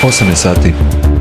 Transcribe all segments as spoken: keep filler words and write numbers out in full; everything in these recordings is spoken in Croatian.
osam je sati.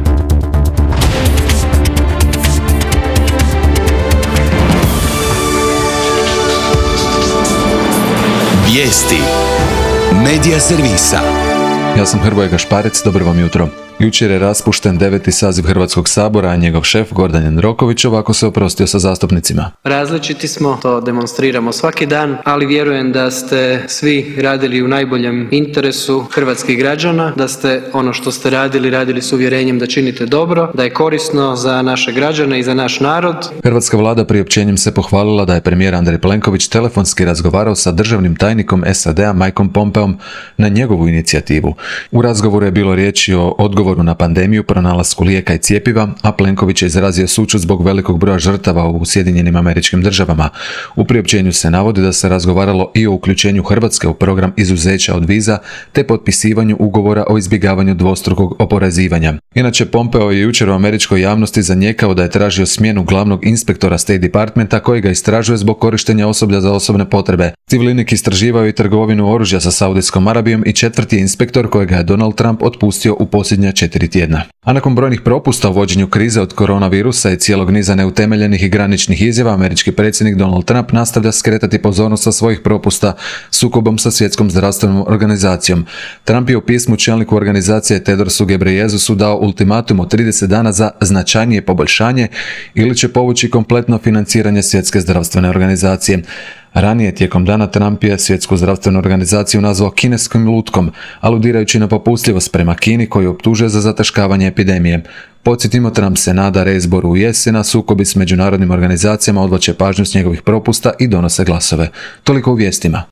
Vijesti Medija servisa. Ja sam Hrvoje Gašparec, dobro vam jutro. Jučer je raspušten deveti saziv Hrvatskog sabora, a njegov šef Gordan Jandroković ovako se oprostio sa zastupnicima. Različiti smo, to demonstriramo svaki dan, ali vjerujem da ste svi radili u najboljem interesu hrvatskih građana, da ste ono što ste radili, radili s uvjerenjem da činite dobro, da je korisno za naše građane i za naš narod. Hrvatska vlada priopćenjem se pohvalila da je premijer Andrej Plenković telefonski razgovarao sa državnim tajnikom S A D-a Mikeom Pompeom na njegovu inicijativu. U razgovoru je bilo riječi o odgovoru na pandemiju, pronalasku lijeka i cjepiva, a Plenković je izrazio sućut zbog velikog broja žrtava u Sjedinjenim Američkim Državama. U priopćenju se navodi da se razgovaralo i o uključenju Hrvatske u program izuzeća od viza, te potpisivanju ugovora o izbjegavanju dvostrukog oporezivanja. Inače, Pompeo je jučer u američkoj javnosti zanijekao da je tražio smjenu glavnog inspektora State Departmenta koji ga istražuje zbog korištenja osoblja za osobne potrebe. Civilinik istraživao i trgovinu oružja sa Saudijskom Arabijom i četvrti je inspektor kojega je Donald Trump otpustio u posljednja četiri tjedna. A nakon brojnih propusta u vođenju krize od koronavirusa i cijelog niza neutemeljenih i graničnih izjava, američki predsjednik Donald Trump nastavlja skretati pozornost sa svojih propusta sukobom sa Svjetskom zdravstvenom organizacijom. Trump je u pismu čelniku organizacije Tedrosu Gebreyesusu dao ultimatum od trideset dana za značajnije poboljšanje ili će povući kompletno financiranje Svjetske zdravstvene organizacije. Ranije tijekom dana Trump je Svjetsku zdravstvenu organizaciju nazvao kineskim lutkom, aludirajući na popustljivost prema Kini koju optužuje za zataškavanje epidemije. Podsjetimo, Trump se nada reizboru u jesen, a sukobi s međunarodnim organizacijama odvlače pažnju s njegovih propusta i donose glasove. Toliko u vijestima.